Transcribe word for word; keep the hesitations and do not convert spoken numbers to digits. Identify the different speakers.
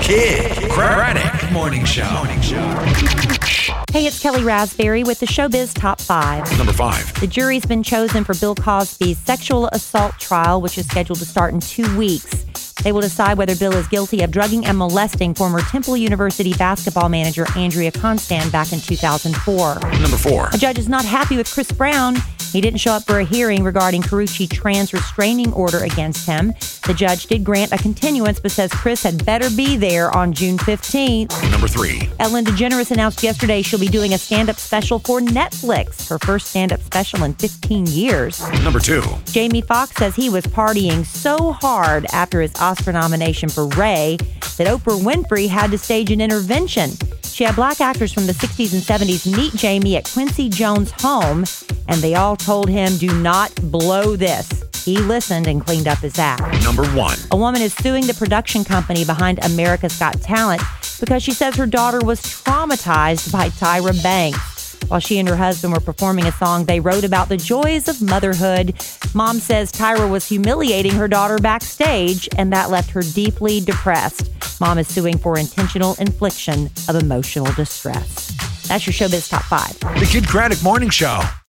Speaker 1: Kid Craddock Morning Show. Morning Show.
Speaker 2: Hey, it's Kelly Raspberry with the Showbiz Top five.
Speaker 1: Number five.
Speaker 2: The jury's been chosen for Bill Cosby's sexual assault trial, which is scheduled to start in two weeks. They will decide whether Bill is guilty of drugging and molesting former Temple University basketball manager Andrea Constand back in two thousand four.
Speaker 1: Number four.
Speaker 2: A judge is not happy with Chris Brown. He didn't show up for a hearing regarding Karrueche Tran's restraining order against him. The judge did grant a continuance, but says Chris had better be there on June fifteenth.
Speaker 1: Number three.
Speaker 2: Ellen DeGeneres announced yesterday she'll be doing a stand-up special for Netflix, her first stand-up special in fifteen years.
Speaker 1: Number two.
Speaker 2: Jamie Foxx says he was partying so hard after his Oscar nomination for Ray that Oprah Winfrey had to stage an intervention. She had black actors from the sixties and seventies meet Jamie at Quincy Jones' home, and they all told him, "Do not blow this." He listened and cleaned up his act.
Speaker 1: Number one.
Speaker 2: A woman is suing the production company behind America's Got Talent because she says her daughter was traumatized by Tyra Banks. While she and her husband were performing a song, they wrote about the joys of motherhood. Mom says Tyra was humiliating her daughter backstage, and that left her deeply depressed. Mom is suing for intentional infliction of emotional distress. That's your Showbiz Top five.
Speaker 1: The Kid Craddock Morning Show.